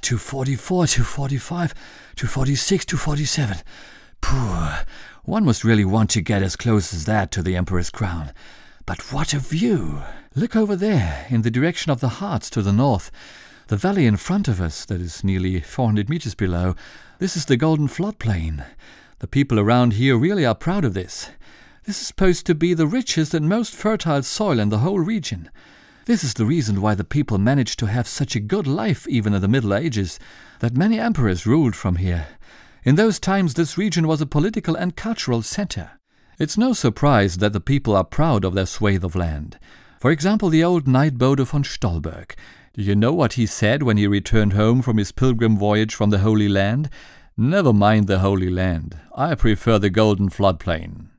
244, 245, 246, 247. Pooh, one must really want to get as close as that to the Emperor's crown. But what a view! Look over there, in the direction of the Harz to the north. The valley in front of us, that is nearly 400 meters below, this is the Golden Floodplain. The people around here really are proud of this. This is supposed to be the richest and most fertile soil in the whole region. This is the reason why the people managed to have such a good life even in the Middle Ages, that many emperors ruled from here. In those times this region was a political and cultural center. It's no surprise that the people are proud of their swathe of land. For example, the old knight Bode von Stolberg. Do you know what he said when he returned home from his pilgrim voyage from the Holy Land? Never mind the Holy Land. I prefer the Golden Floodplain.